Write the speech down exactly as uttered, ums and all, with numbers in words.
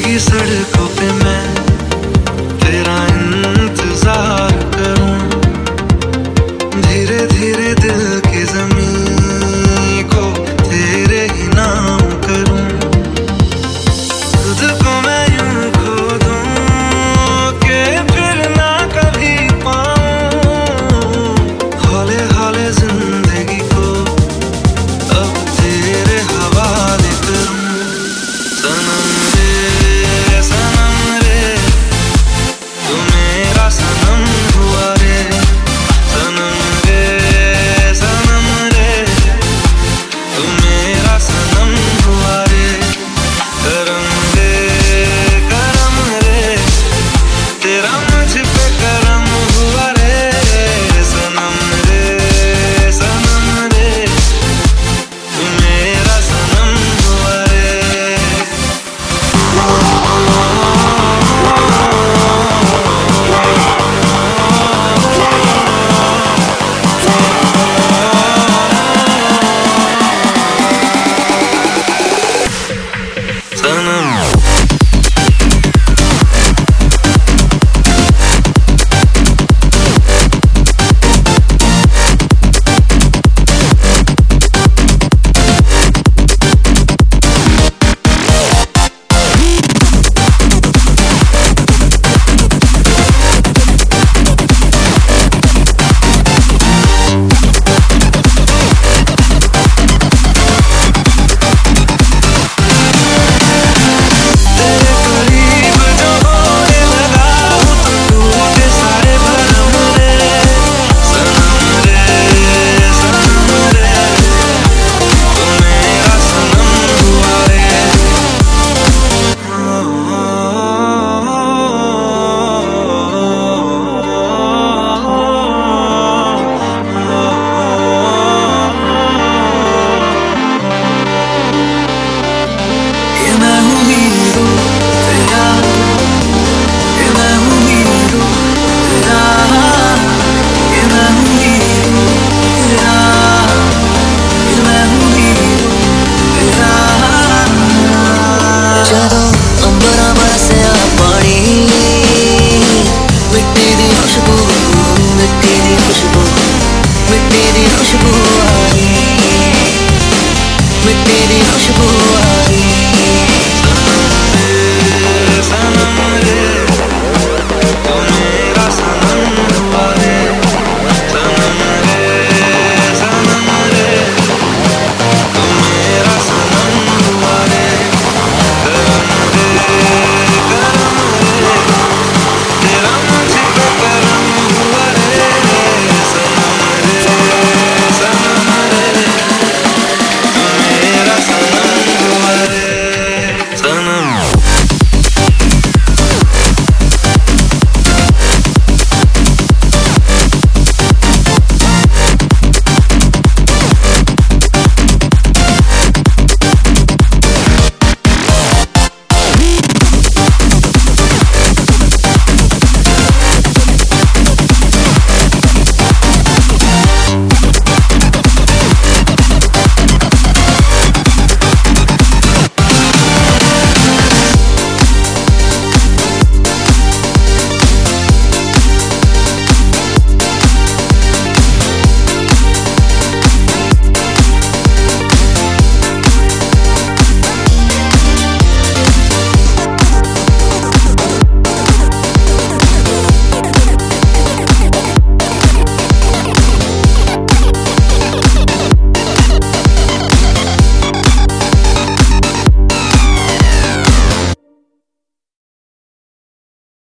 की सड़कों पे मैं तेरा इंतजार करूं, धीरे धीरे दिल की ज़मीं को तेरे ही नाम करूं। खुद को मैं यूं खो दूं कि फिर ना कभी पाऊं, हौले हौले जिंदगी को अब तेरे हवाले करूं। सनम रे सनम रे तू मेरा सनम हुआ रे, सनम रे सनम रे तू मेरा सनम हुआ रे। करम रे करम रे तेरा मुझ पे करम हुआ रे, सनम रे सनम रे तू मेरा सनम हुआ रे। सनम